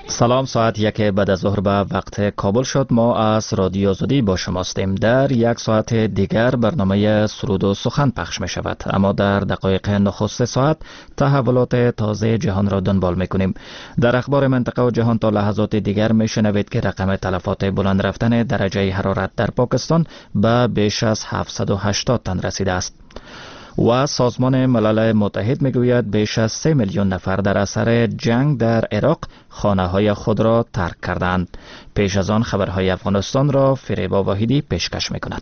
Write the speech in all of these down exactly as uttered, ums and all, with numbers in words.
سلام، ساعت یک بعد از ظهر به وقت کابل شد. ما از رادیو آزادی با شما هستیم. در یک ساعت دیگر برنامه سرود و سخن پخش می شود، اما در دقایق نخست ساعت تحولات تازه جهان را دنبال می کنیم. در اخبار منطقه و جهان تا لحظات دیگر می شنوید که رقم تلفات بلند رفتن درجه حرارت در پاکستان به بیش از هفتصد و هشتاد تن رسیده است و سازمان ملل متحد میگوید بیش از سه میلیون نفر در اثر جنگ در عراق خانه‌های خود را ترک کردند. پیش از آن خبرهای افغانستان را فریبا واحدی پیشکش میکند.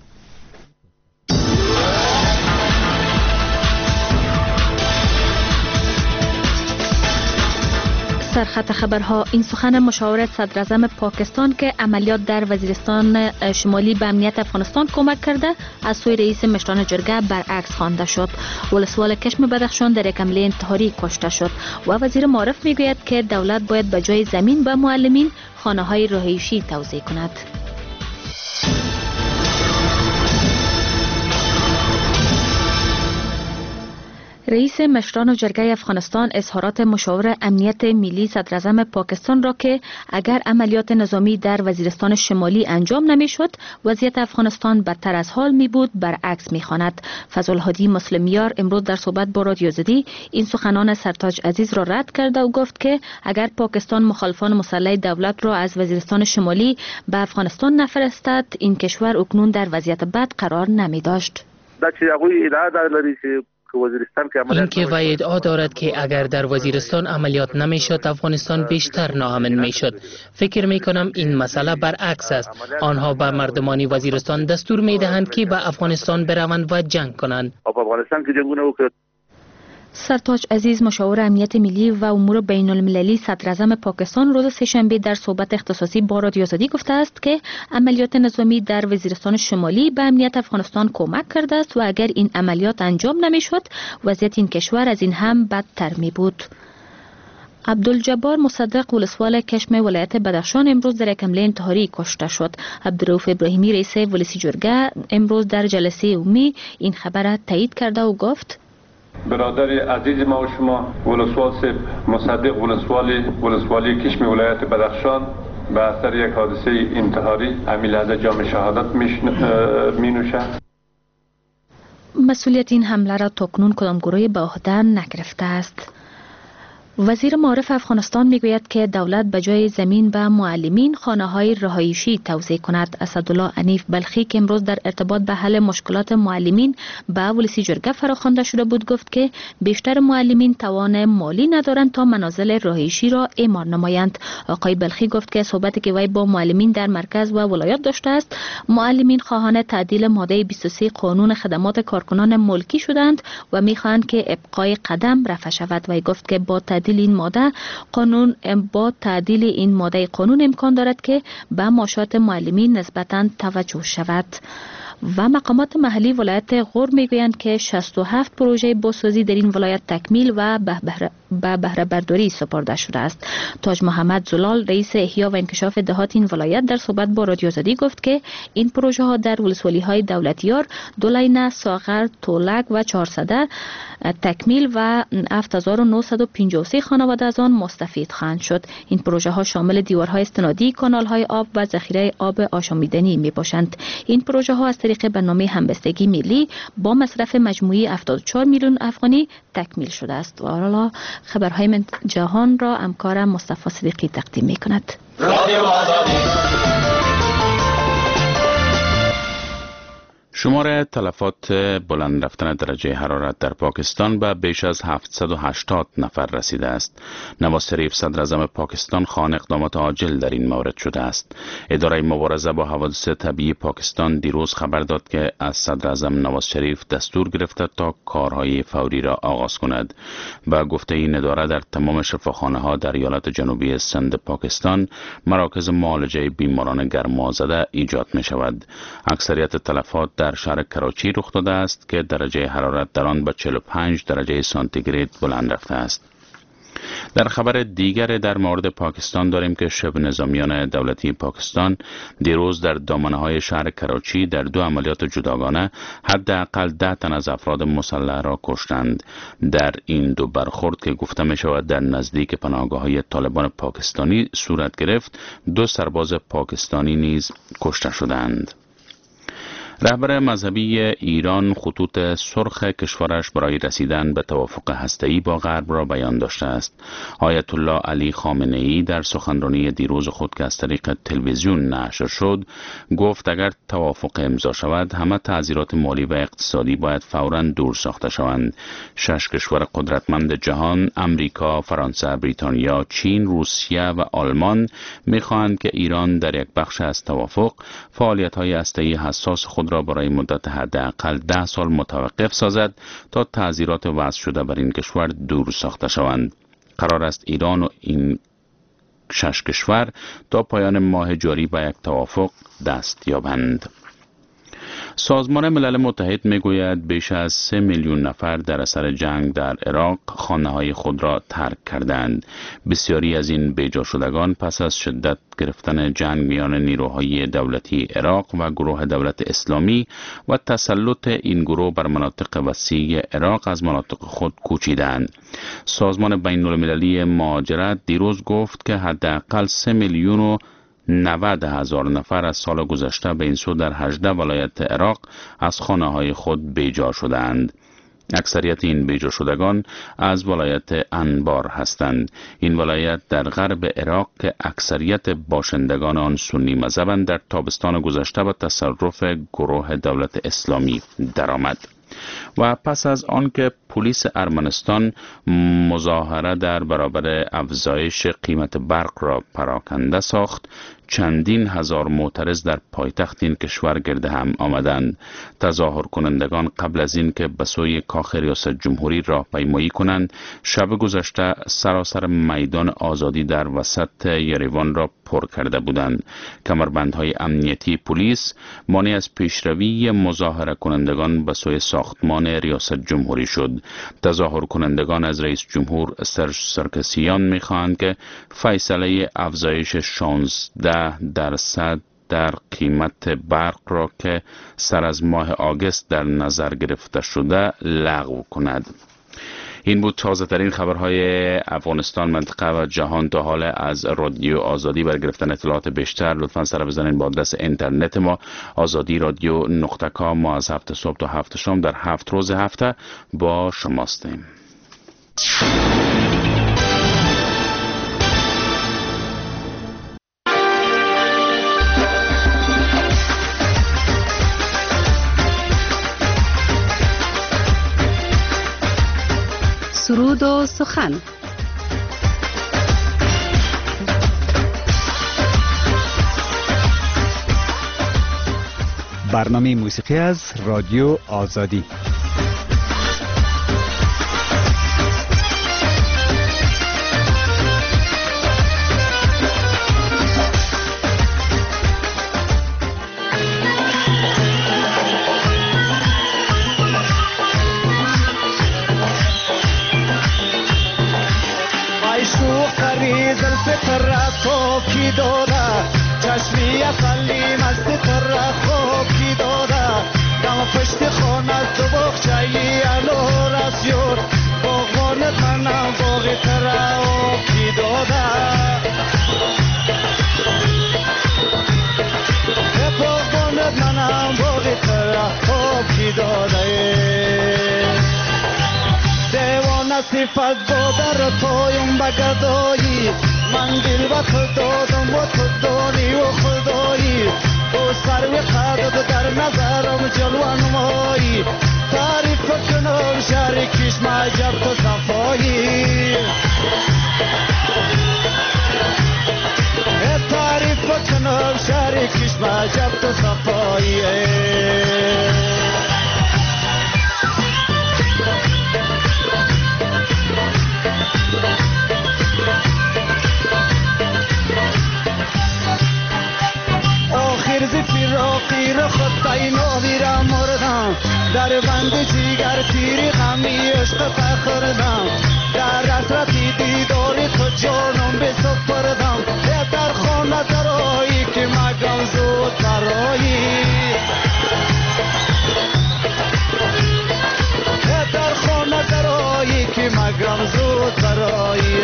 سرخط خبرها. این سخن مشاور صدر اعظم پاکستان که عملیات در وزیرستان شمالی به امنیت افغانستان کمک کرده از سوی رئیس مشران جرگه برعکس خوانده شد. ولسوال کشم بدخشان در یک حمله انتحاری کشته شد و وزیر معارف میگوید که دولت باید به جای زمین به معلمین خانه‌های رهایشی توزیع کند. رئیس مشران جرگه افغانستان اظهارات مشاور امنیت ملی صدر اعظم پاکستان را که اگر عملیات نظامی در وزیرستان شمالی انجام نمی شد وضعیت افغانستان بدتر از حال می بود برعکس می خواند. فضل الهادی مسلمیار امروز در صحبت با رادیو آزادی این سخنان سرتاج عزیز را رد کرده و گفت که اگر پاکستان مخالفان مسلح دولت را از وزیرستان شمالی به افغانستان نفرستد این کشور اکنون در وضعیت بد قرار نمی داشت. این که وی ادعا دارد که اگر در وزیرستان عملیات نمیشد افغانستان بیشتر ناامن میشد. فکر می کنم این مسئله برعکس است. آنها به مردمان وزیرستان دستور می دهند که به افغانستان بروند و جنگ کنند. سرتاج عزیز مشاور امنیت ملی و امور بین المللی صدر اعظم پاکستان روز سه‌شنبه در صحبت اختصاصی با رادیو آزادی گفته است که عملیات نظامی در وزیرستان شمالی به امنیت افغانستان کمک کرده است و اگر این عملیات انجام نمیشد وضعیت این کشور از این هم بدتر می بود. عبدالجبار مصدق ولسوال کشم ولایت بدخشان امروز در یک حمله انتحاری کشته شد. عبدالرؤوف ابراهیمی رئیس ولسی جرگه امروز در جلسه عمومی این خبر را تایید کرده و گفت برادر عزیز ما و شما ولسوال سیب مصدق ولسوالی ولسوالی کشم ولایت بدخشان به اثر یک حادثه انتحاری همین لحظه جام شهادت می نوشد. مسئولیت این حمله را تاکنون کدام گروهی به عهده نگرفته است. وزیر معارف افغانستان میگوید که دولت به جای زمین به معلمین خانه‌های رهایشی توزیع کند. اسدالله عنیف بلخی که امروز در ارتباط به حل مشکلات معلمین به ولسی جرگه فراخوانده شده بود گفت که بیشتر معلمین توان مالی ندارند تا منازل رهایشی را اعمار نمایند. آقای بلخی گفت که صحبتی که وی با معلمین در مرکز و ولایات داشته است معلمین خواهان تعدیل ماده بیست و سه قانون خدمات کارکنان ملکی شدند و میخواهند که ابقای قدم رفع شود. وی گفت که با تعدیل این ماده قانون با تعدیل این ماده قانون امکان دارد که به معاشات معلمین نسبتاً توجه شود. و مقامات محلی ولایت غور میگویند که شصت و هفت پروژه بازسازی در این ولایت تکمیل و به بهره برداری سپرده شده است. تاج محمد زلال رئیس احیا و انکشاف دهات این ولایت در صحبت با رادیو آزادی گفت که این پروژه ها در ولسوالی های دولتیار، دولینه، ساغر، تولک و چهارصده تکمیل و هفت هزار و نهصد و پنجاه و سه خانواده از آن مستفید خواهند شد. این پروژه ها شامل دیوارهای استنادی، کانال های آب و ذخیره آب آشامیدنی می باشند. این پروژه ها از طریق برنامه همبستگی ملی با مصرف مجموعی هفتاد و چهار میلیون افغانی تکمیل شده است. و حالا خبرهای من جهان را همکارم مصطفی صدیقی تقدیم می کند. شمار تلفات بلند رفتن درجه حرارت در پاکستان به بیش از هفتصد و هشتاد نفر رسیده است. نواز شریف صدر اعظم پاکستان خوان اقدامات عاجل در این مورد شده است. اداره مبارزه با حوادث طبیعی پاکستان دیروز خبر داد که از صدر اعظم نواز شریف دستور گرفته تا کارهای فوری را آغاز کند. با گفته این اداره در تمام شفاخانه ها در ایالت جنوبی سند پاکستان مراکز معالجه بیماران گرمازده ایجاد می شود. اکثریت تلفات در شهر کراچی رخ داده است که درجه حرارت در آن به چهل و پنج درجه سانتیگراد بلند رفته است. در خبر دیگر در مورد پاکستان داریم که شبه نظامیان دولتی پاکستان دیروز در دامنه‌های شهر کراچی در دو عملیات جداگانه حداقل ده تن از افراد مسلح را کشتند. در این دو برخورد که گفته می شود در نزدیک پناهگاه‌های طالبان پاکستانی صورت گرفت، دو سرباز پاکستانی نیز کشته شدند. رهبر مذهبی ایران خطوط سرخ کشورش برای رسیدن به توافق هسته‌ای با غرب را بیان داشته است. آیت الله علی خامنه ای در سخنرانی دیروز خود که از طریق تلویزیون نشر شد گفت اگر توافق امضا شود همه تعزیرات مالی و اقتصادی باید فوراً دور ساخته شوند. شش کشور قدرتمند جهان، امریکا، فرانسه، بریتانیا، چین، روسیه و آلمان می‌خواهند که ایران در یک بخش از توافق فعالیت‌های هسته‌ای حساس خود را برای مدت حداقل ده سال متوقف سازد تا تعزیرات وضع شده بر این کشور دور ساخته شوند. قرار است ایران و این شش کشور تا پایان ماه جاری به یک توافق دست یابند. سازمان ملل متحد میگوید بیش از سه میلیون نفر در اثر جنگ در عراق خانه‌های خود را ترک کردند. بسیاری از این بیجا شدگان پس از شدت گرفتن جنگ میان نیروهای دولتی عراق و گروه دولت اسلامی و تسلط این گروه بر مناطق وسیع عراق از مناطق خود کوچیدند. سازمان بین المللی مهاجرت دیروز گفت که حداقل سه میلیون و نود هزار نفر از سال گذشته به این سو در هجده ولایت عراق از خانه‌های خود بیجا شدند. اکثریت این بیجا شدگان از ولایت انبار هستند. این ولایت در غرب عراق که اکثریت باشندگان آن سنی مذهبند در تابستان گذشته به تصرف گروه دولت اسلامی درآمد. و پس از آنکه پلیس ارمنستان مظاهره در برابر افزایش قیمت برق را پراکنده ساخت، چندین هزار معترض در پایتخت این کشور گرد هم آمدند. تظاهر کنندگان قبل از این که به سوی کاخ ریاست جمهوری راهپیمایی کنند، شب گذشته سراسر میدان آزادی در وسط یریوان را پر کرده بودند. کمربندهای امنیتی پلیس مانع از پیشروی مظاهره کنندگان به سوی ساختمان ریاست جمهوری شد. تظاهر کنندگان از رئیس جمهور سرژ سرکسیان می‌خواهند که فیصله افزایش شانزده درصد در قیمت برق را که سر از ماه آگوست در نظر گرفته شده لغو کند. این بود تازه ترین خبرهای افغانستان، منطقه و جهان تا حال از رادیو آزادی. برای گرفتن اطلاعات بیشتر لطفاً سر بزنید با آدرس اینترنت ما آزادی رادیو نقطه کام. ما از هفت صبح تا هفت شام در هفت روز هفته با شماستیم. سرود و سخن. برنامه موسیقی از رادیو آزادی. کی داده چشمی اقلی مست تر خواب کی داده دم پشت خانه تو بخچهی الو رسیور باغوان منم باغی تر آب کی داده باغوان منم باغی تر آب کی داده دیوان صفت بادر تویم بگدایی من دل و تو دادم و تو دانی و خدایی تو سر و قدد در نظرم جلوان مایی تعریف کنم شریکش معجب تو صفایی تعریف کنم شریکش معجب تو صفایی فراقی رو خود بینو میرم مردم در بند جیگر تیری غمی عشق فخردم در حسرتی حسرتی دیداری تو جانم بسپردم در خانه درایی که مگم زود برایی در خانه درایی که مگم زود برایی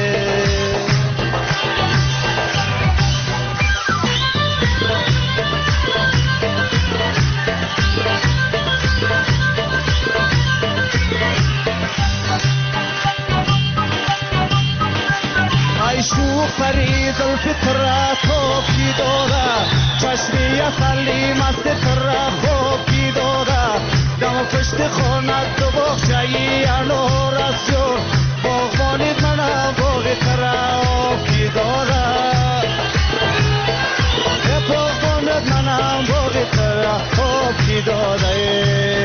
شوق فرید الفطره خوب کی داده چشمی اصلی مست تره خوب کی داده دم پشت خانه تو بخشایی انور از جور باغبانید منم باغی تره خوب کی داده باغبانید منم باغی تره خوب کی داده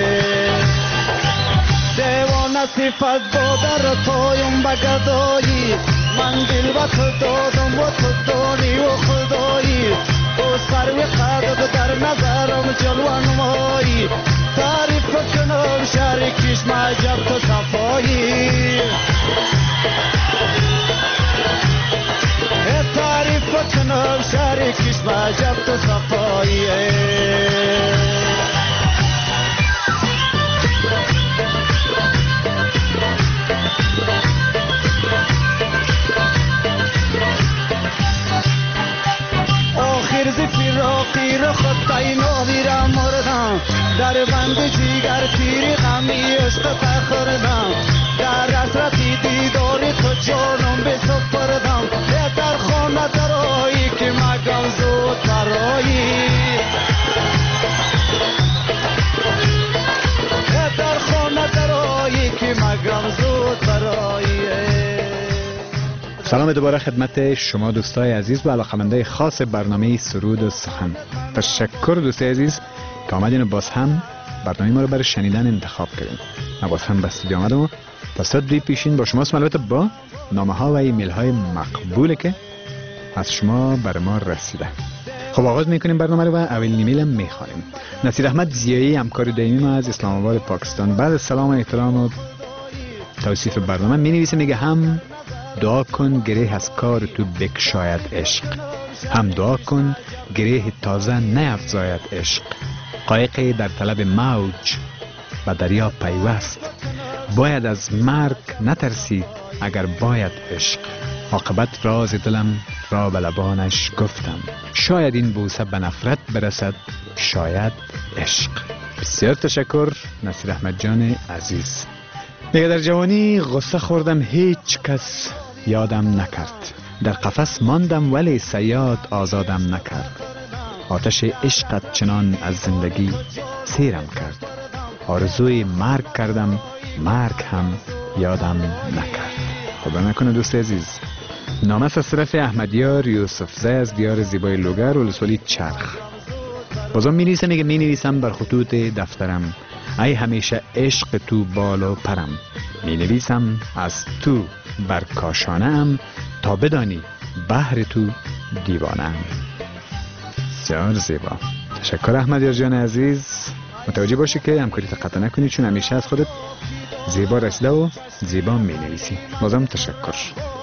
دیوانه صفت بادر تویم بگدایی من دل با تو دادم و تو دانی و خدایی تو سروی قدد در نظرم جلوه نمایی تعریف کنم شریکیش معجب تو صفایی تعریف کنم شریکیش معجب تو صفایی فراقی رو خود تاینا میرم مردم در بند جیگر تیری غمی عشق تخوردم در حسرتی دیداری تو جانم بسپردم در خانه درایی که مگم زود برایی در خانه درایی که مگم زود برایی. سلام دوباره خدمت شما دوستای عزیز و علاقه‌مندای خاص برنامه سرود و سخن. تشکر دوستای عزیز که آمدین و باز هم برنامه ما رو برای شنیدن انتخاب کردین. من باز هم به استودیو آمدم و تا ساعت دوی پیشین با شما البته با نامه ها و ایمیل های مقبوله که از شما بر ما رسیده. خب آغاز میکنیم برنامه رو و اول ایمیل هم میخوانیم. نصیر احمد زیایی همکار دائمی ما از اسلام آباد پاکستان بعد از سلام و احترام و توصیف برنامه می نویسه، میگه هم دعا کن گره از کار تو بکشاید عشق، هم دعا کن گره تازه نیفزاید عشق. قایقی در طلب موج و دریا پیوست، باید از مرگ نترسید اگر باید عشق. عاقبت راز دلم را به لبانش گفتم، شاید این بوسه به نفرت برسد شاید عشق. بسیار تشکر نصیر احمد جان عزیز. میگه در جوانی غصه خوردم هیچ کس یادم نکرد، در قفس ماندم ولی صیاد آزادم نکرد. آتش عشقت چنان از زندگی سیرم کرد، آرزوی مرگ کردم مرگ هم یادم نکرد. خب نکنه دوست عزیز. نامه از طرف احمدیار یوسف زی از دیار زیبای لوگر ولسوالی چرخ. بازم می نویسم، میگه می نویسم بر خطوط دفترم، ای همیشه عشق تو بال و پرم. می نویسم از تو بر کاشانه ام، تا بدانی بحر تو دیوانه ام. بسیار زیبا. تشکر احمدیار جان عزیز. متوجه باشی که همکاری قطع نکنی، چون همیشه از خودت زیبا رسیده و زیبا می نویسی. بازم تشکر.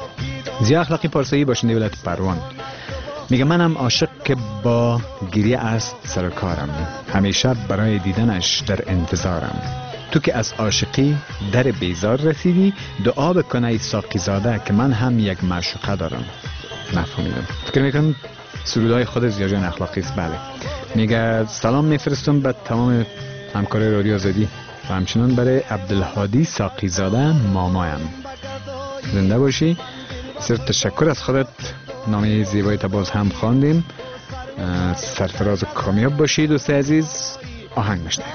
زیا اخلاقی پارسایی باشنده ولایت پروان میگه منم عاشق که با گریه است سر کارم، همیشه برای دیدنش در انتظارم. تو که از عاشقی در بیزار رسیدی، دعا بکنه ای ساقی زاده که من هم یک معشوقه دارم. نفهمیدم. فکر میکنم سرودهای خود زیا جان اخلاقی است. بله. میگه سلام میفرستم به تمام همکارای رادیو آزادی و همچنان برای عبدالهادی ساقی زاده مامایم. زنده باشی. بسیار تشکر از خودت. نامه زیبایی تا باز هم خواندیم. سرفراز و کامیاب باشی دوست عزیز. آهنگ میشنویم.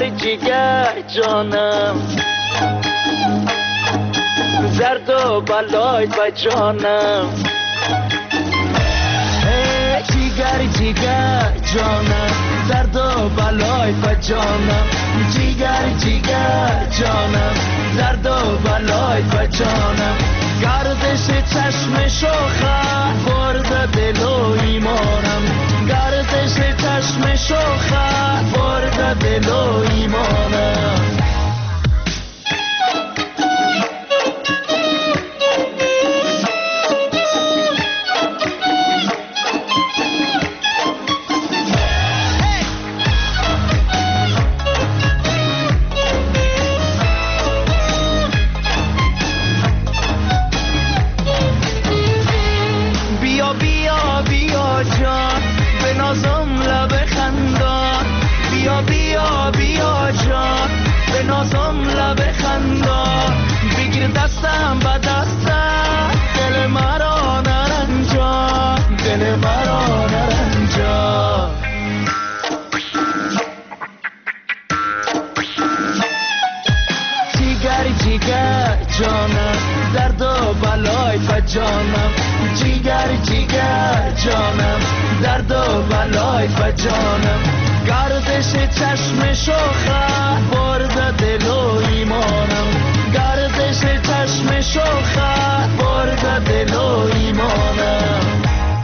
جیگر جیگر جانم زرد و بلای با جانم جیگر جیگر جانم زرد و بلای با جانم جیگر جیگر جانم زرد و بلای با جانم گردش چشم شوخه برد دل و ایمانم گردش چشم شوخه برد دل و ایمانم جانم جیگر جیگر جانم درد و بلای با جانم گردش چشم شوخه برد دل و ایمانم گردش چشم شوخه برد دل و ایمانم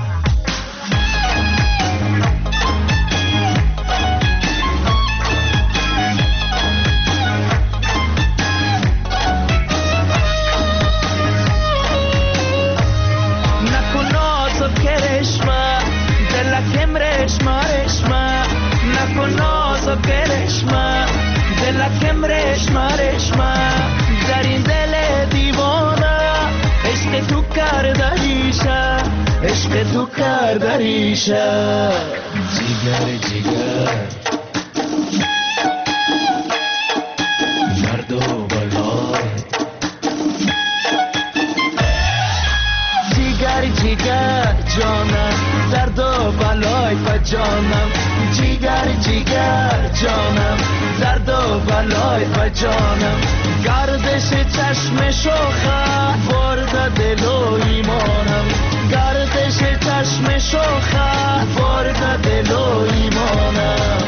دلکم رشمه رشمه در این دل دیوانه عشق تو کرده ریشه عشق تو کرده ریشه جیگر جیگر مرد و بلای جیگر جیگر جانم درد و بلای با جانم جیگر جیگر جانم درد و بلای با جانم گردش چشم شوخه برد دل و ایمانم گردش چشم شوخه برد دل و ایمانم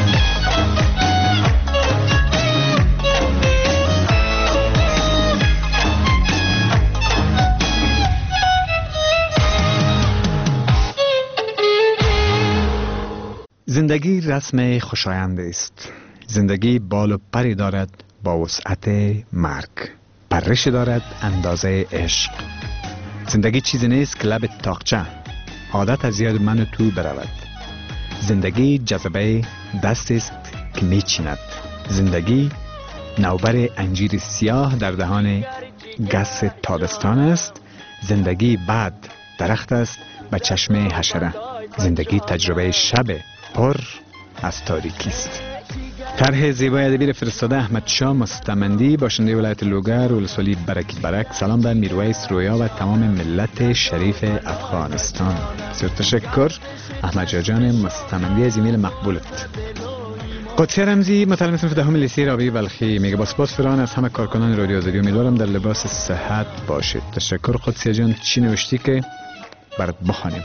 زندگی رسم خوشایند است. زندگی بال و پری دارد با وسعت مرگ، پرش دارد اندازه عشق. زندگی چیزی نیست که لب تاقچه عادت از یاد من و تو برود. زندگی جذبه دست است که میچیند. زندگی نوبر انجیر سیاه در دهان گس تابستان است. زندگی بعد درخت است به چشم حشره. زندگی تجربه شب پر از تاریکی است. طرح زیبای ادبی فرستاده احمد شاه مستمندی، باشنده ولایت لوگر، ولسوالی برک برک. سلام به میرویس رویا و تمام ملت شریف افغانستان. بسیار تشکر احمد جان مستمندی از ایمیل مقبولت. قدسی رمزی متعلم صنف دهم لیسه رابعه بلخی میگه با سپاس فران از همه کارکنان رادیو آزادی، امیدوارم در لباس صحت باشید. تشکر قدسی جان. چی نوشتی که برات بخوانیم؟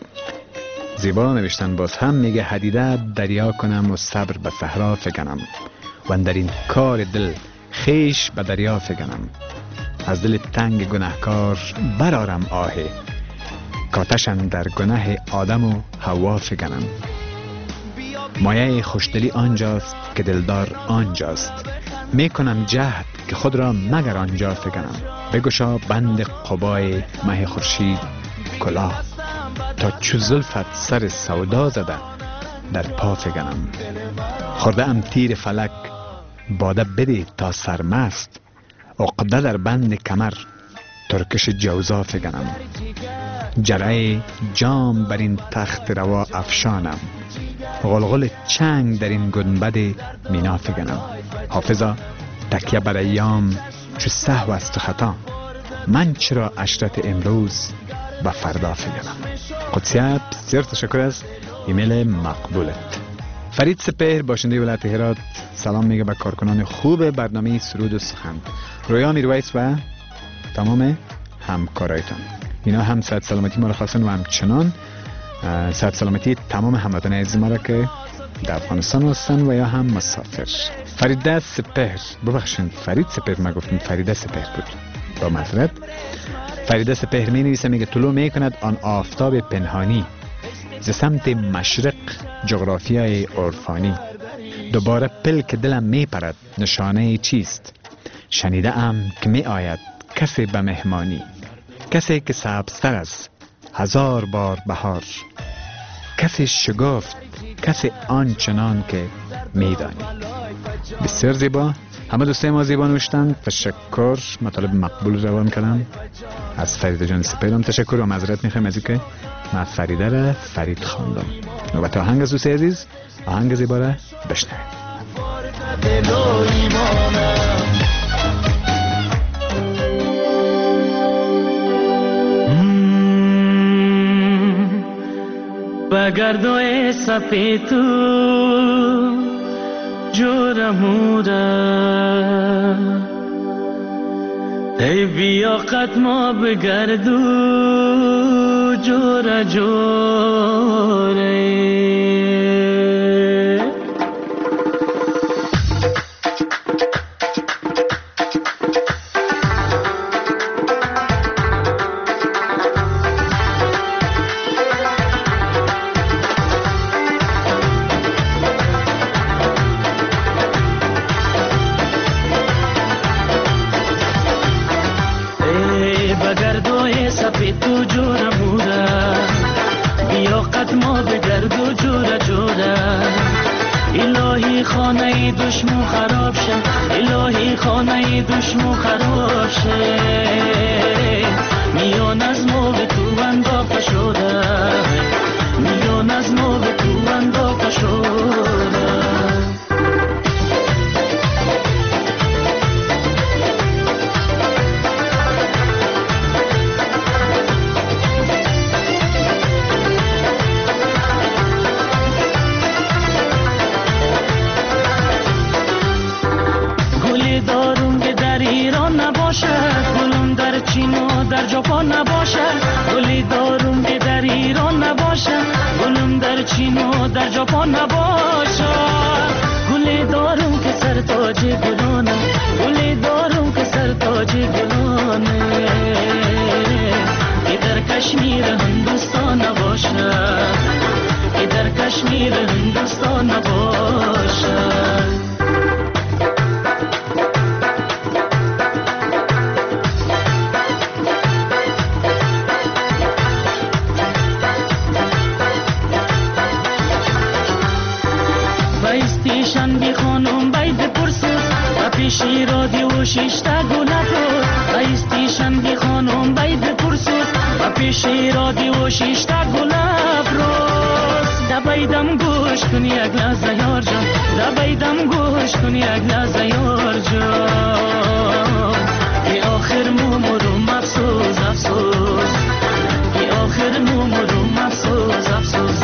زیبا نوشتن. باز هم میگه حدیده دریا کنم و صبر به صحرا فکنم و در این کار دل خیش به دریا فکنم. از دل تنگ گناهکار برارم آهی، کاتشن در گناه آدم و حوا فکنم. مایه خوشدلی آنجاست که دلدار آنجاست، میکنم جهد که خود را مگر آنجا فکنم. بگشا بند قبای مه خورشید کلاه، تا چو زلفت سر سودا زده در پا فکنم. خورده ام تیر فلک باده بده تا سرمست، عقده در بند کمر ترکش جوزا فکنم. جرعه جام بر این تخت روا افشانم، غلغل چنگ در این گنبد مینا فکنم. حافظا تکیه بر ایام چو سهو است خطا، من چرا عشرت امروز و فردا فکنم. قدسیت بسیار تشکر از ایمیل مقبولت. فرید سپهر باشنده ولایت هرات سلام میگه به کارکنان خوب برنامه سرود و سخن، رویا میرویس و تمام همکارایتان. اینا هم صحت سلامتی ما را خواستن و همچنان صحت سلامتی تمام هموطنان عزیز ما را که در افغانستان هستن و یا هم مسافر. فرید سپهر، ببخشید فرید سپهر، ما گفتم فرید سپهر بود، با معذرت. فرید سپهر می نویسه میگه طلوع می کند آن آفتاب پنهانی ز سمت مشرق جغرافیای عرفانی، دوباره پلک دلم می پرد نشانه چیست، شنیده ام که می آید کسی به مهمانی، کسی که سبزتر از هزار بار بهار، کسی شگفت، کسی آنچنان که می دانی. بسیار زیبا، همه دوستای ما زیبا نوشتن. تشکر، مطالب مقبول روان کردم. از فرید جان سپهرم تشکر و معذرت میخوایم از اینکه من فریده را فرید خواندم. نوبت آهنگ از دوست عزیز، آهنگ زیبا را بشنوید. بگردوی سپیتو جورمودا ای بیا قدما بگردو جور جوره دشمن خراب شه، الهی خانه دشمن خراب شه، میان از ما به تو انداخته شده، میان از ما به تو انداخته شده. در ژاپن نباشه، گلی دارم که در ایران نباشه، گلم در چین و در ژاپن نباشه، گلی دارم که سر تاج گلانه، گلی دارم که سر تاج گلانه، که در کشمیر هندوستان نباشه، که در کشمیر هندوستان نباشه. پیشی رادیو شیشتا گلاتو بایستیشن بی خانم باید پرسوز و پیشی رادیو شیشتا گلاب روز دبایدم گوش کنی یک لحظه یار جان، دبایدم گوش کنی یک لحظه یار جان، که آخر مومروم افسوس افسوس، که آخر مومروم افسوس افسوس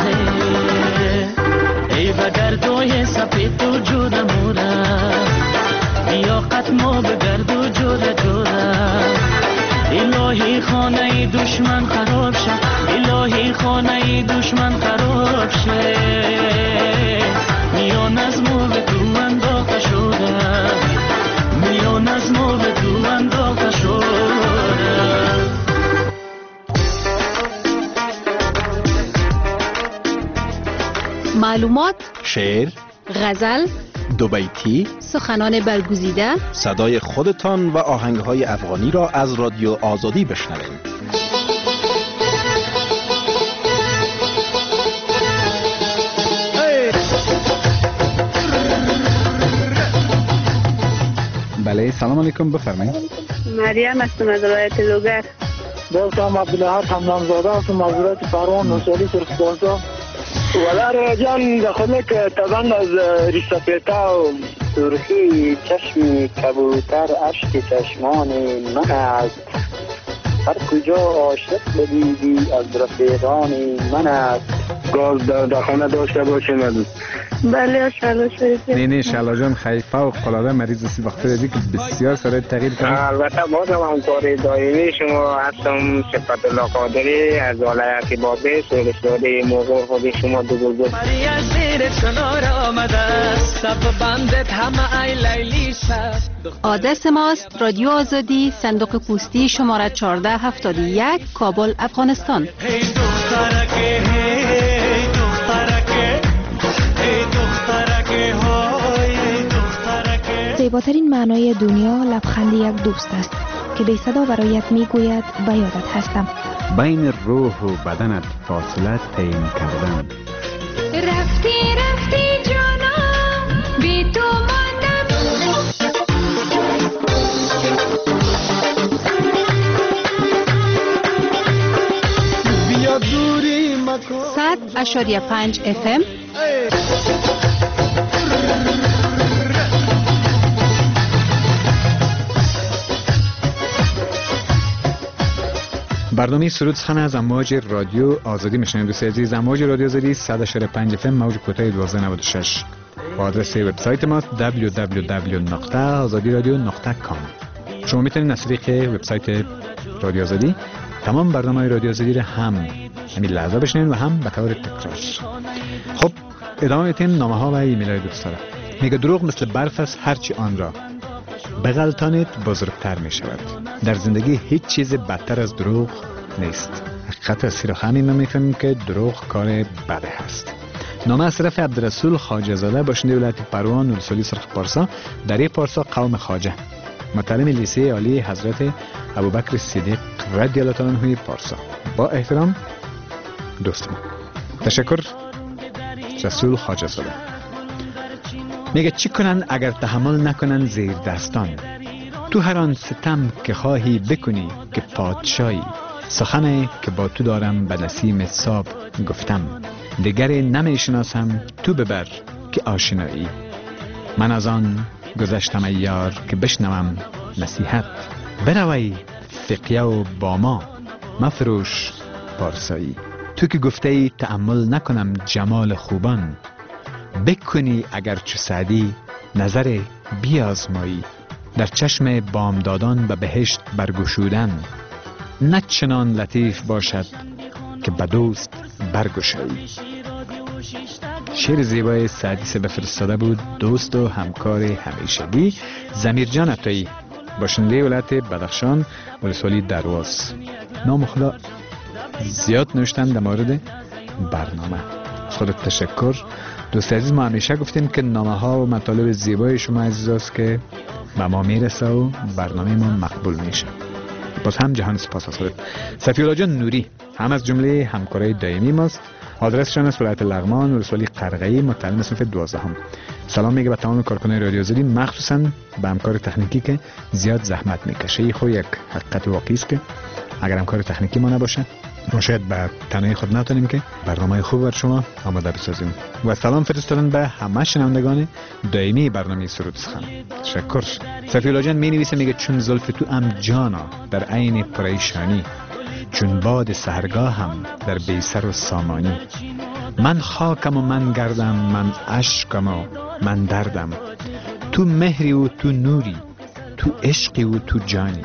ای بگردوی سپید تو جوره موره، یا قدما بگرد و جوره جوره، الهی خانه دشمن خراب شه، الهی خانه دشمن خراب شه، میان از ما به تو انداخته شده، میان از ما به تو انداخته شده. معلومات، شعر، غزل، دو بیتی، سخنان برگزیده، صدای خودتان و آهنگهای افغانی را از رادیو آزادی بشنوید. بله، سلام علیکم، بفرمایید. مریم هستم از ولایت لوگر. دوستم عبدالحق حمدانزاده هستم از ولایت پروان نوشالی سرخپاسا. ولار جان دخونه که طبعا از ریسپیتا و سرخی چشم کبوتر عشق چشمان من است، هر کجا عاشق بدیدی از رفیقان من است، گاز در, در خانه داشته باشیم از بله شلا شریف. نه نه شلا جان خیلی فوق العاده مریض است وقت دیدی که بسیار سر تغییر کرد. البته باز هم همکاری دائمی شما هستم صفت الله قادری از ولایت بابی سولسواری موقع خود شما دو گل بود. آدرس ماست رادیو آزادی صندوق پستی شماره چهارده هفتاد و یک کابل افغانستان. زیباترین معنای دنیا لبخند یک دوست است که بی صدا برایت میگوید به یادت هستم. بین روح و بدنت فاصله تعیین کردن. رفتی رفتی جانم بی تو ماندم. بیا دوری مکن. صد اشاریه پنج اف ام. برنامه سرود سخن از امواج رادیو آزادی میشنوید. دوست عزیز امواج رادیو آزادی صد و پنج اف ام موج کوتاه دوازده نود و شش و آدرس وبسایت ما دبلیو دبلیو دبلیو نقطه آزادی رادیو نقطه کام. شما میتونید از طریق وبسایت رادیو آزادی تمام برنامه رادیو آزادی را هم همین لحظه بشنوید و هم به طور تکرار. خب ادامه میتین نامه ها و ایمیل های دوستان. میگه دروغ مثل برف است، هرچی آن را بغلطانید بزرگتر می شود. در زندگی هیچ چیز بدتر از دروغ نیست. حقیقت از سیر همین ما میفهمیم که دروغ کار بده هست. نامه از طرف عبدالرسول خواجه زاده باشنده ولایت پروان ولسوالی سرخ پارسا در پارسا قوم خواجه، متعلم لیسه عالی حضرت ابوبکر صدیق رضی الله تعالی عنه پارسا. با احترام دوست ما. تشکر رسول خواجه زاده. میگه چی کنن اگر تحمل نکنن زیر دستان؟ تو هر آن ستم که خواهی بکنی که پادشاهی. سخنه که با تو دارم به نسیم صاب گفتم، دیگری نمیشناسم تو ببر که آشنایی. من از آن گذشتم ای یار که بشنوم نصیحت، بروی فقیه و با ما مفروش پارسایی. تو که گفته ای تأمل نکنم جمال خوبان، بکنی اگر چو سعدی نظر بیازمایی. در چشم بامدادان به بهشت برگشودن، نه چنان لطیف باشد که به دوست برگشایی. شعر زیبای سعدی سه بفرستاده بود دوست و همکار همیشگی ضمیر جان عطایی، باشنده ولایت بدخشان ولسوالی درواز. نام خدا زیاد نوشتن در مورد برنامه. خودت تشکر دوست عزیز. ما همیشه گفتیم که نامه ها و مطالب زیبای شما عزیز است که به ما میرسه و برنامه ما مقبول میشه. باز هم جهان سپاس از خودت. صفی الله جان نوری هم از جمله همکارای دائمی ماست. آدرسشان است ولایت لغمان ولسوالی قرغه‌ای متعلم صنف دوازدهم. سلام میگه به تمام کارکنان رادیو آزادی، مخصوصا به همکار تکنیکی که زیاد زحمت میکشه. خو یک حقیقت واقعی است که اگر همکار تکنیکی ما نباشه ما شاید به تنهایی خود نتونیم که برنامه خوب بر شما آماده بسازیم. و سلام فرستادن به همه شنوندگان دائمی برنامه سرود سخن. تشکر. صفی الله جان می نویسه میگه چون زلف تو ام جانا در عین پریشانی، چون باد سحرگاه هم در بیسر و سامانی. من خاکم و من گردم، من عشقم و من دردم، تو مهری و تو نوری، تو عشقی و تو جانی.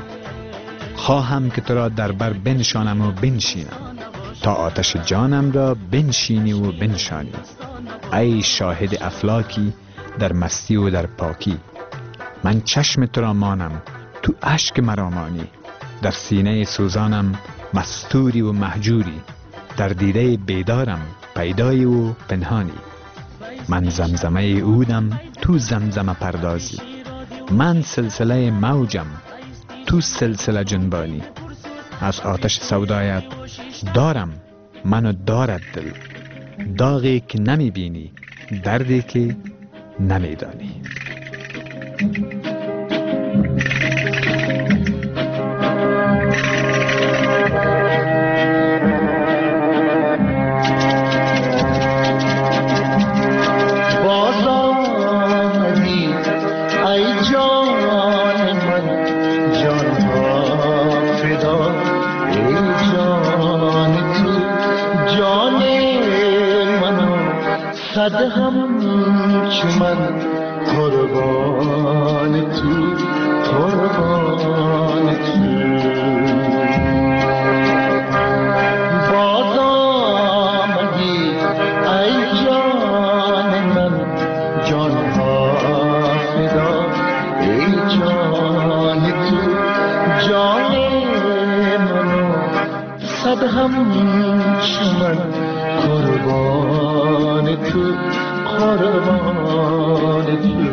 خواهم که تو را در بر بنشانم و بنشینم، تا آتش جانم را بنشینی و بنشانی. ای شاهد افلاکی در مستی و در پاکی، من چشم تو را مانم تو اشک مرا مانی. در سینه سوزانم مستوری و مهجوری، در دیده بیدارم پیدایی و پنهانی. من زمزمه اودم تو زمزمه پردازی، من سلسله موجم تو سلسله جنبانی. از آتش سودایت دارم منو دارد دل، داغی که نمی بینی دردی که نمی دانی. جان صد همچو من قربان تو قربان تو باز آمدی ای جان من جان ها فدا ای جان تو جان منو صد همچو من قربان تو قربان تو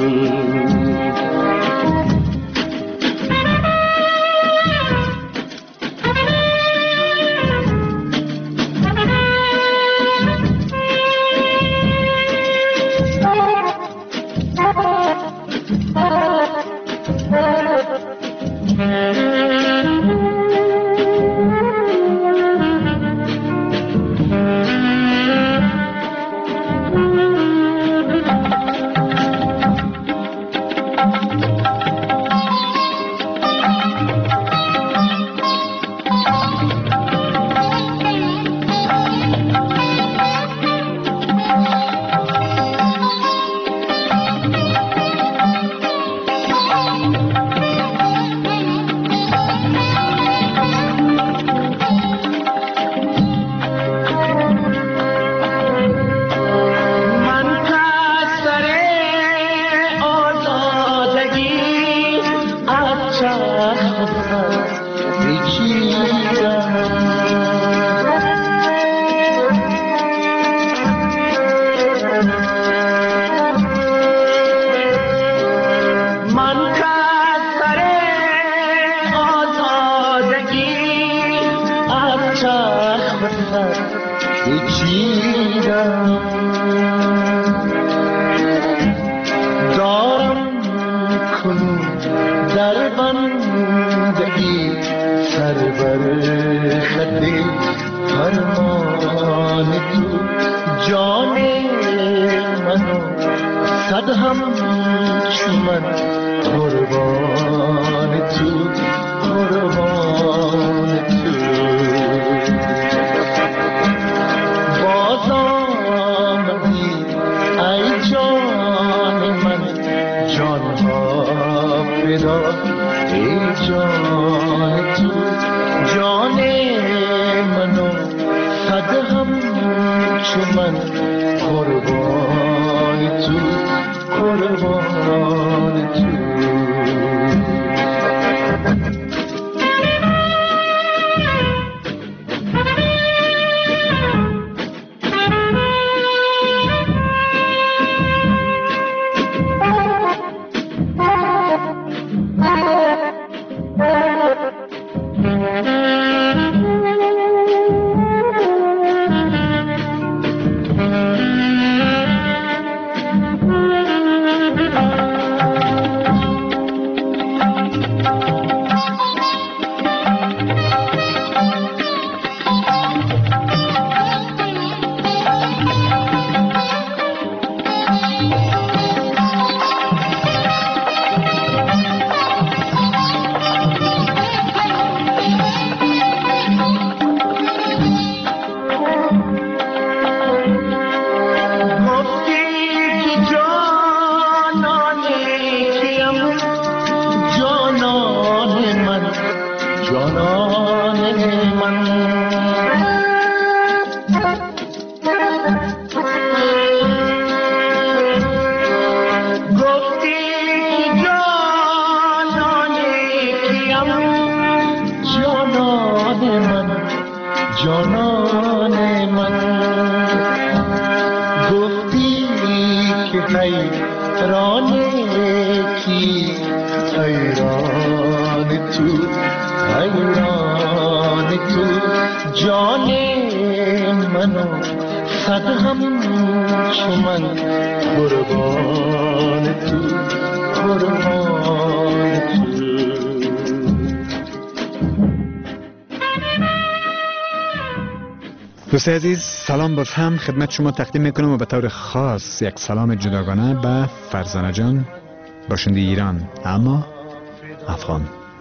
دوستان عزیز سلام باز هم خدمت شما تقدیم میکنم و به طور خاص یک سلام جداگانه به فرزانه جان باشنده ایران اما افغان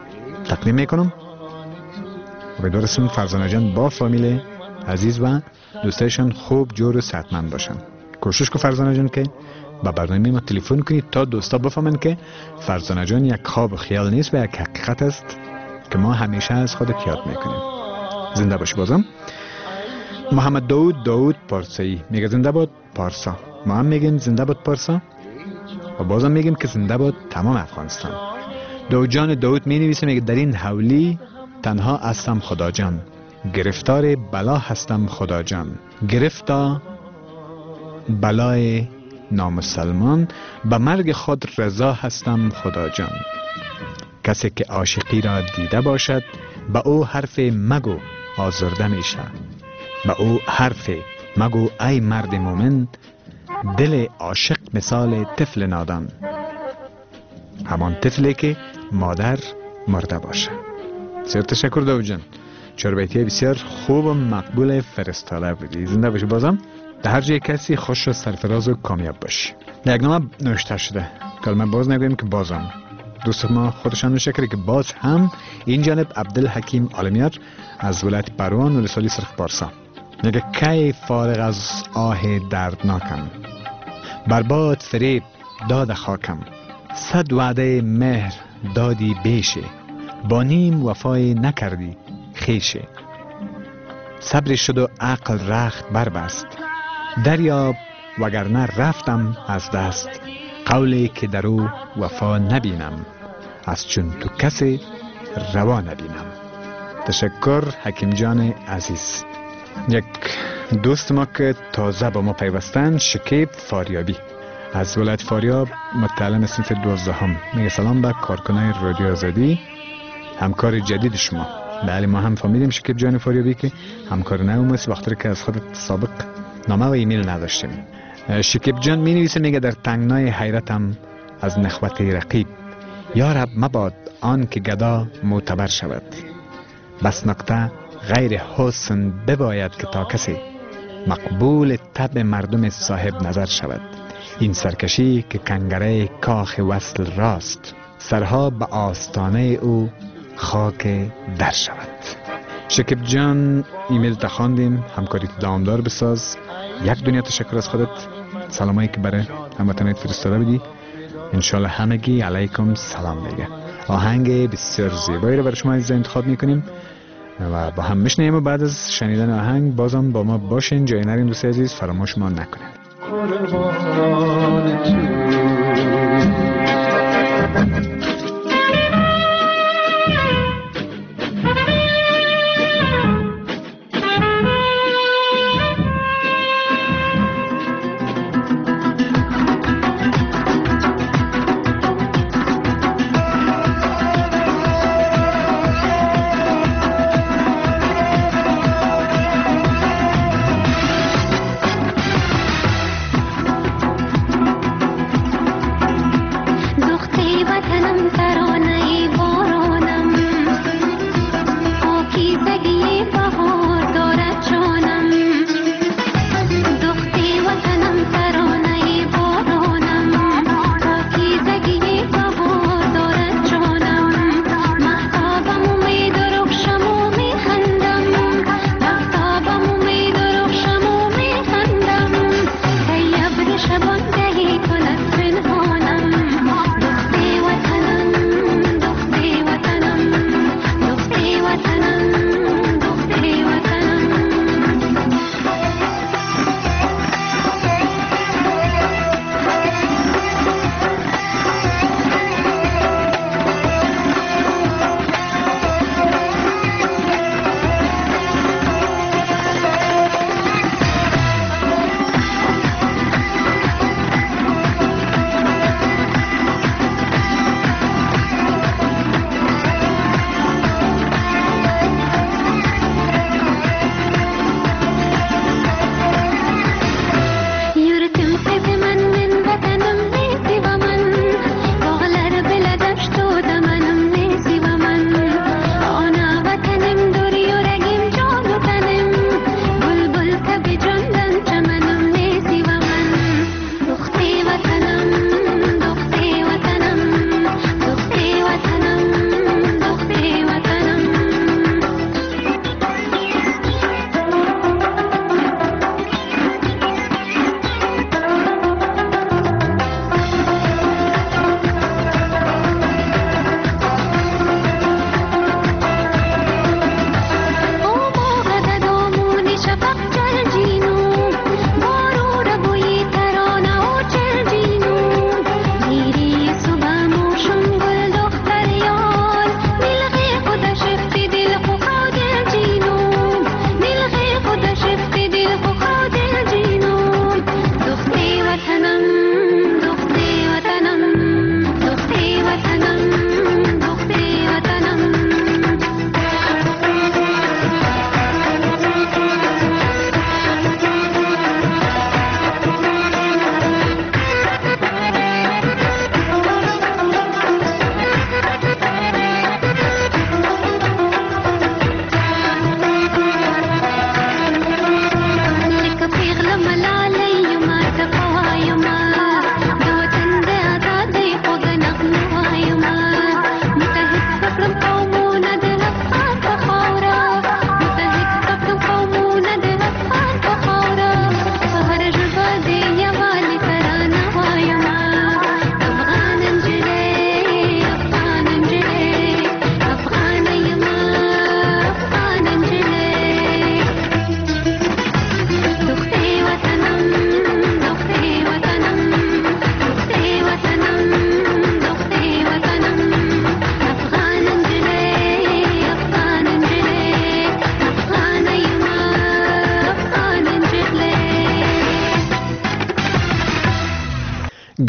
تقدیم میکنم و به دورستون فرزانه جان با فامیل عزیز و دوستایشان خوب جور و صحتمند باشن. کوشش کو فرزانه جان که با برنامه ما تلفن کنید تا دوستا بفهمن که فرزانه جان یک خواب و خیال نیست و یک حقیقت است که ما همیشه از خود یاد میکنیم. زنده باشی. بازم محمد داود داود پارسایی میگه زنده باد پارسا. ما هم میگیم زنده باد پارسا و بازم میگیم که زنده باد تمام افغانستان. داود جان داود می نویسه میگه در این حولی تنها هستم خدا جان، گرفتار بلا هستم خدا جان، گرفتا بلای نامسلمان، به مرگ خود رضا هستم خدا جان. کسی که عاشقی را دیده باشد به او حرف مگو آزرده میشه، به او حرف مگو ای مرد مومن، دل عاشق مثال طفل نادان، همان طفلی که مادر مرده باشه. بسیار تشکر داود جان، چاربیتی بسیار خوب و مقبول فرستاده بودی. زنده باشی. بازم در هر جای کسی خوش و سرفراز و کامیاب باشی. در یک نامه نوشته شده کلمه باز نگویم که بازم دوست ما خودشان نشکره که باز هم این جانب عبدالحکیم عالمیار از ولایت پروان ولسوالی سرخ پارسا میگه کی فارغ از آه دردناکم، برباد فریب داد خاکم، صد وعده مهر دادی بیشه، با نیم وفای نکردی خیشه، صبر شد و عقل رخت بربست، دریاب وگرنه رفتم از دست، قولی که در او وفا نبینم، از چون تو کسی روا نبینم. تشکر حکیم جان عزیز. یک دوست ما که تازه با ما پیوستن، شکیب فاریابی از ولایت فاریاب، متعلم صنف دوازدهم، میگه سلام به کارکنای رادیو آزادی، همکار جدید شما. بله ما هم فهمیدیم شکیب جان فاریابی که همکار نو است، وقتی که از خودت سابق نامه و ایمیل نداشتیم. شکیب جان می نویسه میگه در تنگنای حیرتم از نخوت رقیب، یا رب مباد آن که گدا معتبر شود، بس نکته غیر حسن بباید که تا کسی مقبول طبع مردم صاحب نظر شود، این سرکشی که کنگره کاخ وصل راست، سرها به آستانه او خاک در شود. شکیب جان ایمیل تا خواندیم، همکاری تو دوامدار بساز. یک دنیا تشکر از خودت، سلامایی که برای هموطنات فرستاده بودی. انشالله همگی علیکم سلام میگه. آهنگ بسیار زیبایی رو برای شما عزیزان انتخاب میکنیم و با هم میشنیم و بعد از شنیدن آهنگ بازم با ما باشین، جای نرین دوست عزیز، فراموش ما نکنید.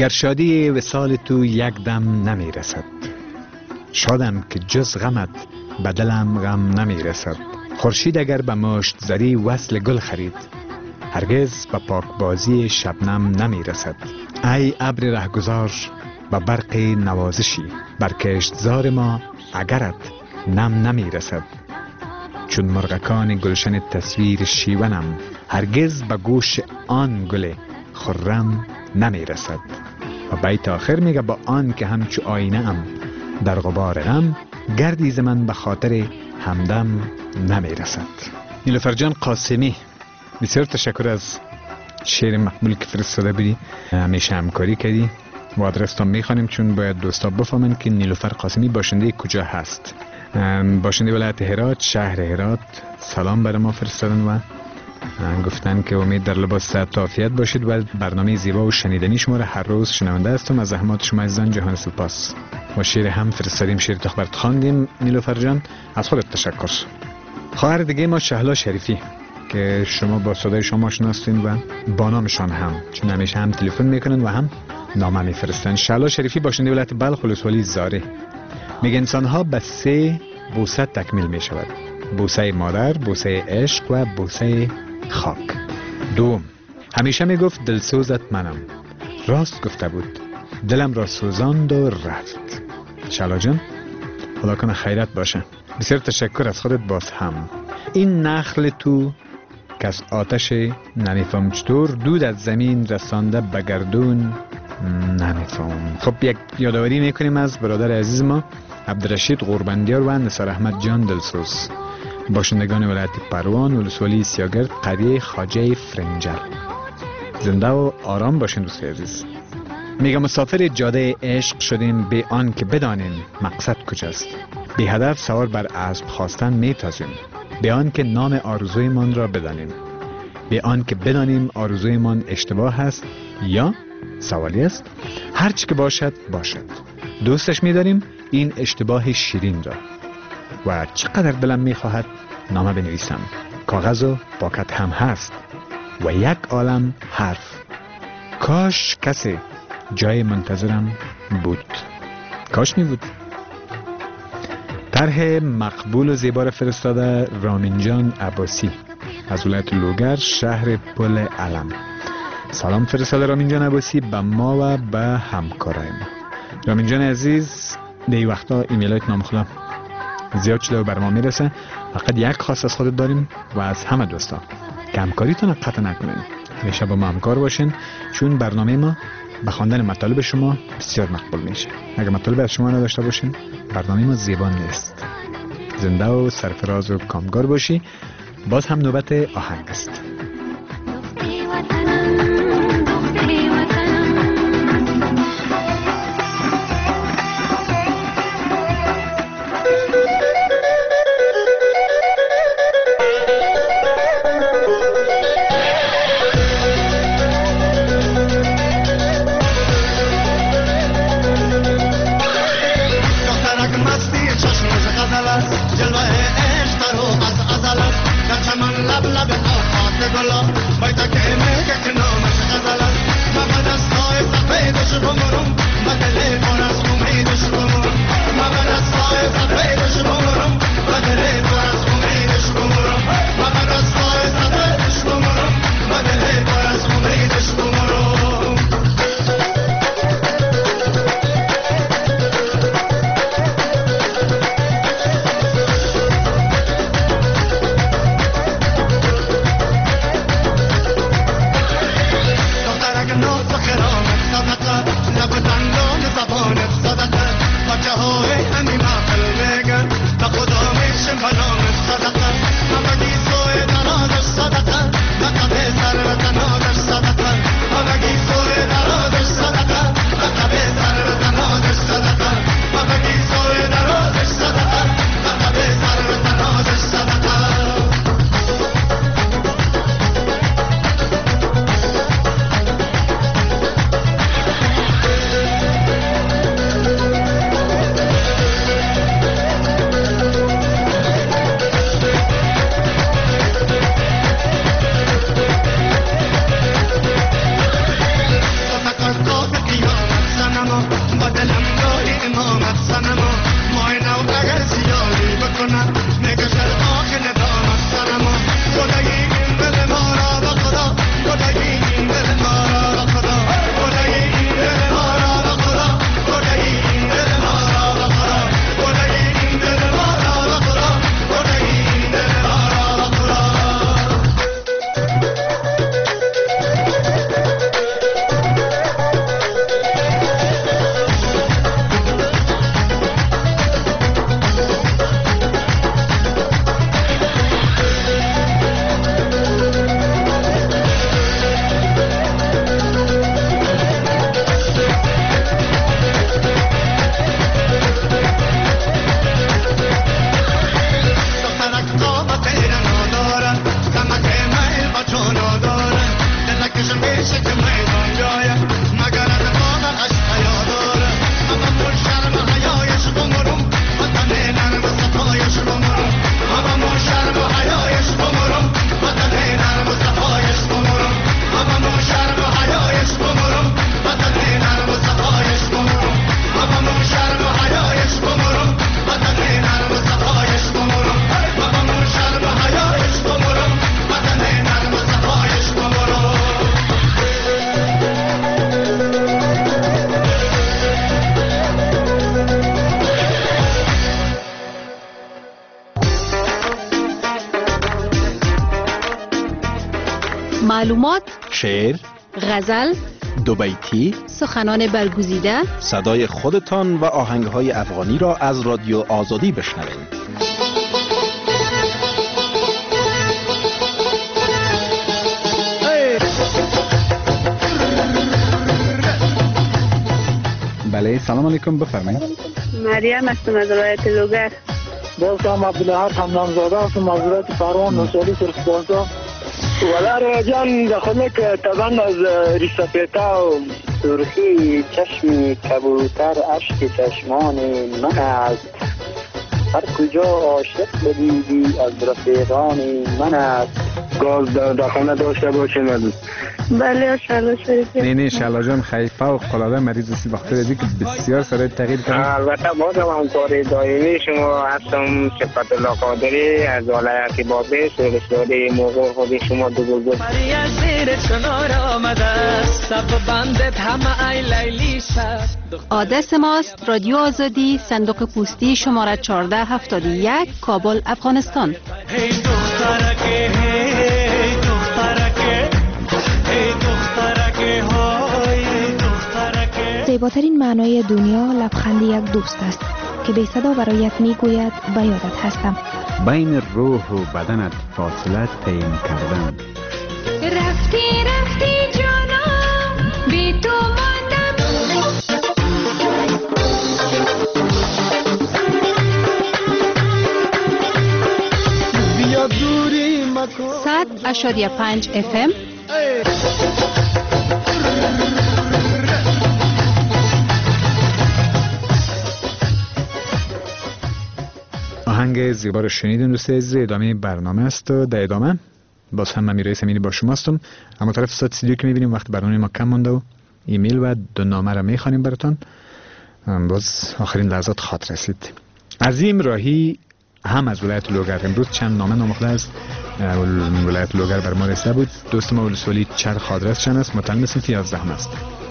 گر شادی وصال تو یک دم نمی رسد، شادم که جز غمت به دلم غم نمی رسد. خورشید اگر به مشت زری وصل گل خرید، هرگز به پاکبازی شبنم نمی رسد. ای ابر رهگذار به برق نوازشی، بر کشتزار ما اگرت نم نمی رسد. چون مرغکان گلشن تصویر شیونم، هرگز به گوش آن گل خرم نمی رسد. و بیت آخر میگه با آن که همچو آینه ام در غبار غم، گردی ز من به خاطر همدم نمی رسد. نیلوفر جان قاسمی، بسیار تشکر از شعر مقبول که فرستاده بودی، همیشه همکاری کردی و آدرس تا میخوانیم چون باید دوستا بفهمن که نیلوفر قاسمی باشنده کجا هست. باشنده ولایت هرات، شهر هرات. سلام برای ما فرستادن و گفتن که امید در لباس صحت و عافیت باشید و برنامه زیبا و شنیدنی شما را هر روز شنونده هستم. از زحمات شما عزیزان جهان سپاس. و شعر هم فرستادیم، شعر تا خبرت خواندیم. نیلوفر جان از خودت تشکر. خواهر دیگه ما شهلا شریفی که شما با صدای شما شناستین و با نامشان هم، چون همیشه هم تلفن میکنن و هم نامه میفرستن. شهلا شریفی باشنده ولایت بلخ ولسوالی زاره میگه انسان ها به سه بوسه تکمیل می شود: بوسه مادر، بوسه عشق و بوسه خاک. دوم، همیشه می گفت دلسوزت منم. راست گفته بود، دلم را سوزاند و رفت. شهلا جان خدا کنه خیرت باشه. بسیار تشکر از خودت. باز هم این نخل تو که از آتش نمیفهم چطور دود از زمین رسانده به گردون نمیفهم. خب یک یادآوری میکنیم از برادر عزیز ما عبدالرشید قربندیار و نثار احمد جان دلسوز، باشندگان ولایت پروان ولسوالی سیاگرد قریه خواجه فرنجل. زنده و آرام باشین دوست عزیز. میگم مسافر جاده عشق شدیم بی آن که بدانیم مقصد کجاست. بی هدف سوار بر اسب خواستن میتازیم، بی آن که نام آرزویمان را بدانیم، بی آن که بدانیم آرزویمان اشتباه است یا سوالی است. هرچی که باشد باشد، دوستش می‌داریم این اشتباه شیرین را. و چقدر دلم می‌خواهد نامه بنویسم، کاغذ و پاکت هم هست و یک عالم حرف. کاش کسی جای منتظرم بود، کاش می بود. طرح مقبول و زیبا را فرستاده رامین جان عباسی از ولایت لوگر، شهر پل علم. سلام فرستاده رامین جان عباسی به ما و به همکارای ما. رامین جان عزیز، دی وقتا ایمیلات نام خدا زیاد شده و بر ما میرسه. فقط یک خواست از خودت داریم و از همه دوستا که همکاریتون قطع نکنین، همیشه با ما همکار باشین، چون برنامه ما به خواندن مطالب شما بسیار مقبول میشه. اگر مطالب از شما نداشته باشین برنامه ما زیبا نیست. زنده و سرفراز و کامگار باشی. باز هم نوبت آهنگ است. جلوه عشق رو از ازل است، در چمن لب لب آفات معلومات، شعر، غزل، دو بیتی، سخنان برگزیده، صدای خودتان و آهنگهای افغانی را از رادیو آزادی بشنوید. بله، سلام علیکم، بفرمایید. مریم هستم از ولایت لوگر. باز عبدالله حمدان زاده هستم از ولایت پروان نوشالی سرخبازا. ولی جان داخل که طبعا از ریسپیتا و سرخی چشم کبوتر اشک چشمان من است. هر کجا عاشق بدیدی از رفیقان من است. گاز در خانه داشته باشه ندید. بله شلا شریفی. نه نه شلا جان خیلی فوق العاده مریض است بخاطر اینکه که بسیار سرای تغییر کرد. البته بازم همکار دائمی شما هستم. صفت الله قادری از ولایت بابل سرسوده موقع خود شما دو بزرگ. برای زیر چنار آمده سب بندت همه ای لیلی شد. آدرس ماست رادیو آزادی صندوق پستی شماره چهارده هفتاد و یک کابل افغانستان. هی دخترکه هی دخترکه هی دخترکه های دخترکه. زیباترین معنای دنیا لبخند یک دوست است که بی صدا برایت میگوید به یادت هستم. بین روح و بدنت فاصله تعیین کردن. رفتی رفتی جانم بی تو ماندم. بیا دوری مکن. صد اشاریه پنج اف ام. آهنگ زیبا رو شنیدین دوستان عزیز. ادامه برنامه است و در ادامه باز هم من میرای سمینی با شما هستم. اما طرف ساعت استودیو که میبینیم وقت برنامه ما کم مونده و ایمیل و دو نامه را میخوانیم براتون. باز آخرین لحظات خاطر رسید. عظیم راهی هم از ولایت لوگر امروز چند نامه نامخده است. ولایت لوگر بر ما رسیده بود. دوست ما ولسوالی چرخ آدرس چند است؟ متعلم سنف یازده است.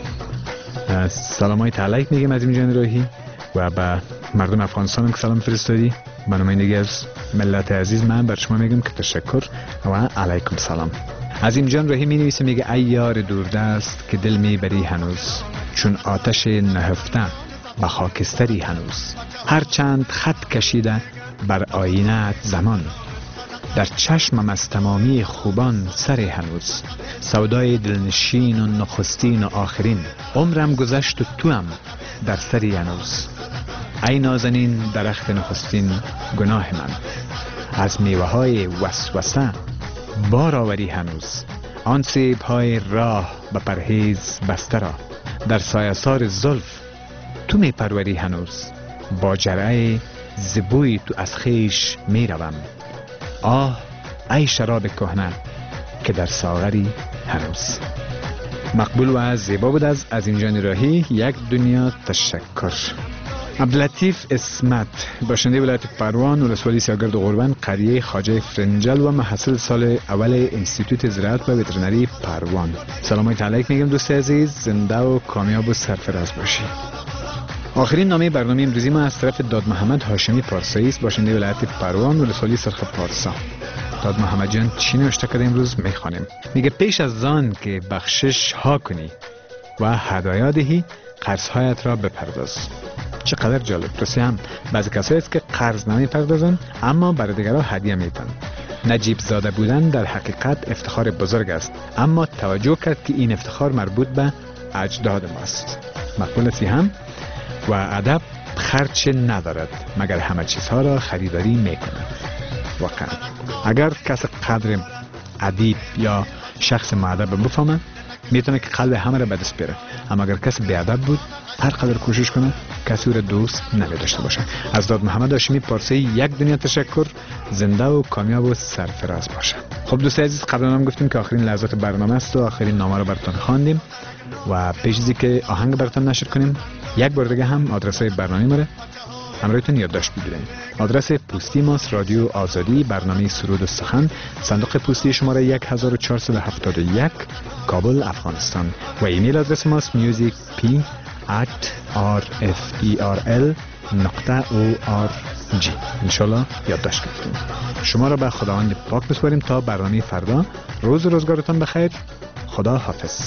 سلام های تعلیق میگیم عظیم جان راهی و به مردم افغانستان که سلام فرستادی. به نمایندگی از ملت عزیز من بر شما میگم که تشکر و علیکم سلام. عظیم جان راهی می نویسه میگه ای یار دوردست که دل میبری هنوز، چون آتش نهفته به خاکستری هنوز. هر چند خط کشیده بر آینه زمان، در چشمم از تمامی خوبان سری هنوز. سودای دلنشین و نخستین و آخرین، عمرم گذشت و توام در سری هنوز. ای نازنین درخت نخستین گناه من، از میوه های وسوسه بار آوری هنوز. آن سیب های راه به پرهیز بسته را، در سایه‌سار زلف تو می پروری هنوز. با جرعه زبوی تو از خیش می روم. آه ای شراب کهنه که در ساغری هنوز. مقبول و زیبا بود از از این جان راهی. یک دنیا تشکر. عبداللطیف اسمت باشنده ولایت پروان ولسوالی سیاگرد و غربن قریه خواجه فرنجل و محصل سال اول انستیتوت زراعت و وترنری پروان. سلام علیکم میگم دوست عزیز، زنده و کامیاب و سرفراز باشی. آخرین نامه برنامه امروزی ما از طرف داد محمد هاشمی پارسایی است باشنده ولایت پروان ولسوالی سرخ پارسا. داد محمد جان چی نوشته کرده امروز میخوانیم. میگه پیش از آن که بخشش ها کنی و هدایا دهی قرضهایت را بپرداز. چقدر جالب. درسته هم بعضی کسایی است که قرض نمی پردازن اما برای دیگرها هدیه میدن. نجیب زاده بودن در حقیقت افتخار بزرگ است، اما توجه کرد که این افتخار مربوط به اجداد ماست. مقبول است هم و ادب خرچ ندارد مگر همه چیزها را خریداری میکند. واقعا اگر کس قدر ادیب یا شخص مؤدب بفهمه میتونه که قلب همه را به دست بیاره، اما اگر کسی بیادب بود هر قدر کوشش کنه کسی او را دوست نمیداشته باشه. از داد محمد هاشمی پارسی یک دنیا تشکر. زنده و کامیاب و سرفراز باشه. خب دوستان عزیز قبلا هم گفتیم که آخرین لحظات برنامه است و آخرین نامه رو براتون خواندیم و پیش از اینکه آهنگ براتون نشر کنیم یک بار دیگه هم آدرس های برنامه ما رو همراهتون یادداشت بگیرید. آدرس پستی ماست رادیو آزادی، برنامه سرود و سخن، صندوق پستی شماره یک هزار و چهارصد و هفتاد و یک کابل افغانستان و ایمیل آدرس ماست music p at r f e r l نقطه او آر جی. انشالله یادداشت کنید. شما را به خداوند پاک بسپاریم تا برنامه فردا. روز روزگارتان بخیر. خدا حافظ.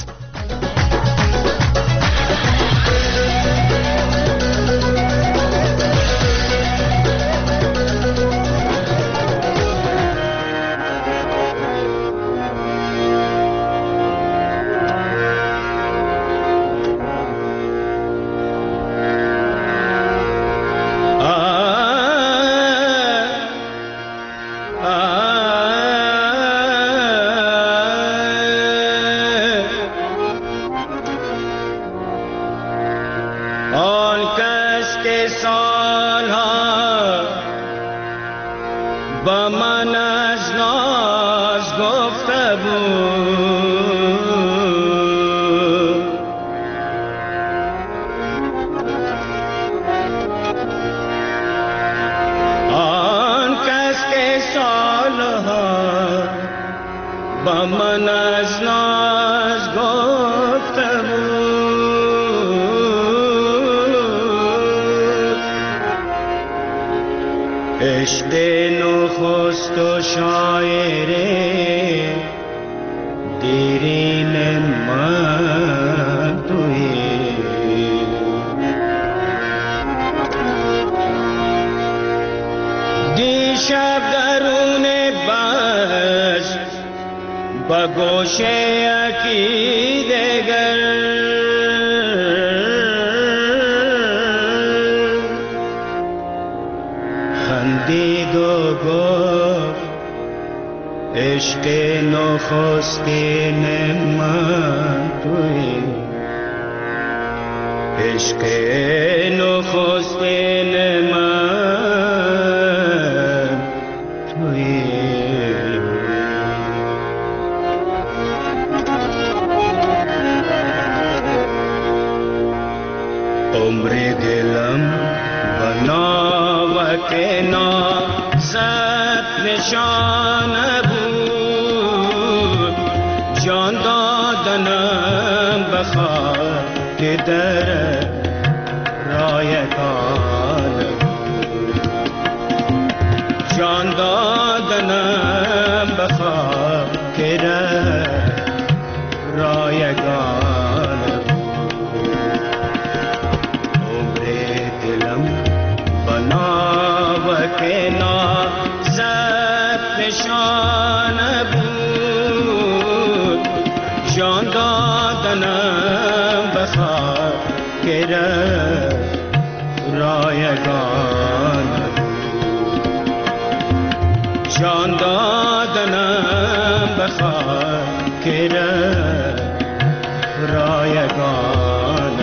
عشق نخست و شاعر دیرین من تویی، دیشب درون بس با گوشه یکی دگر خندید و گفت عشق نخستین من تویی، عشق نخستین من تویی. عمر دلم بنا و کنا زد نشانه بود، جان دادنم بخواه که در رایگان بود، جان دادنم بخواه که در رایگان بود. عمر دلم بنا و کنا زد نشانه بود، جان دادنم بخواه که رایگان بود، جان دادنم بخواه که رایگان.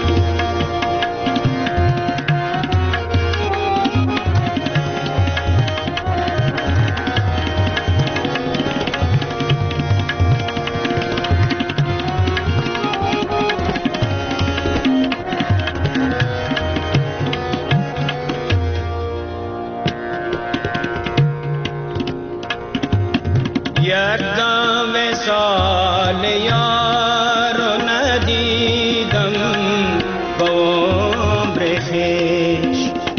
یک دم وصال یار ندیدم با عمر خویش،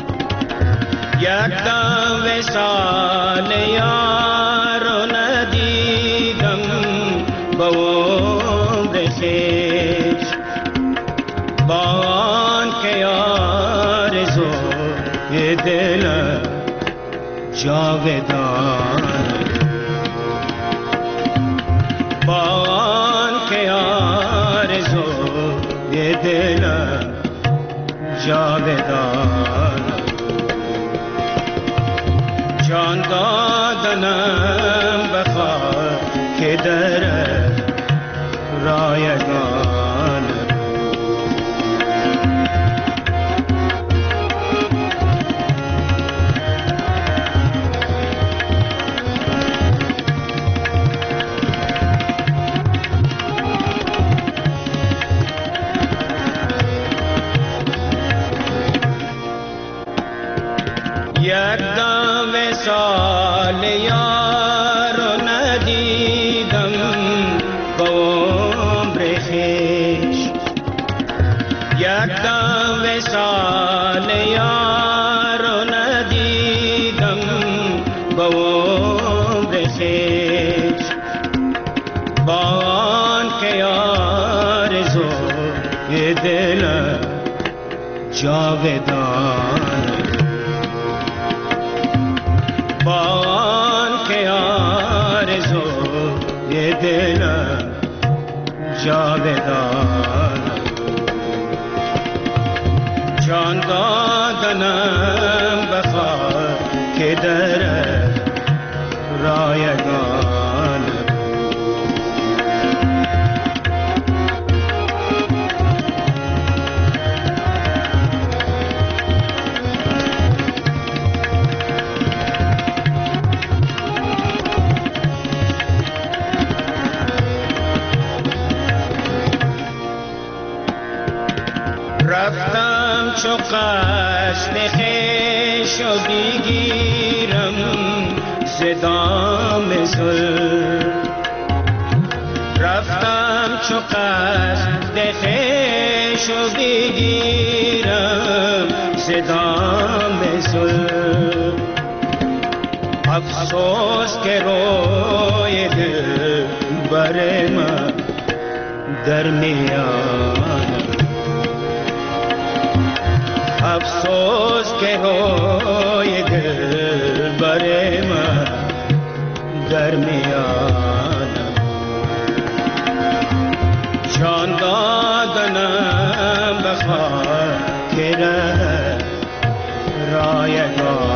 یک دم وصال یار ندیدم با عمر خویش، با آنکه آرزوی دلم جاودان، با آنکه آرزوی دلم جاودان، جان دادنم بخواه که در رایگان. یک دم وصال یار ندیدم با عمر خویش، یک دم وصال مثال یار ندیدم با عمر خویش، با آن که آرزوی دلم جاودان، با آن که آرزوی دلم جاودان، جان دادنم بخواه که در رایگان. رفتم چو قصد خویش و بگیرم ز دام زلف، رفتم چو قصد خویش و بگیرم ز دام زلف، افسوس که روی دل بر من در میان، افسوس که روی دل بر من در میانم، جان دادنم بخواه که رایگان.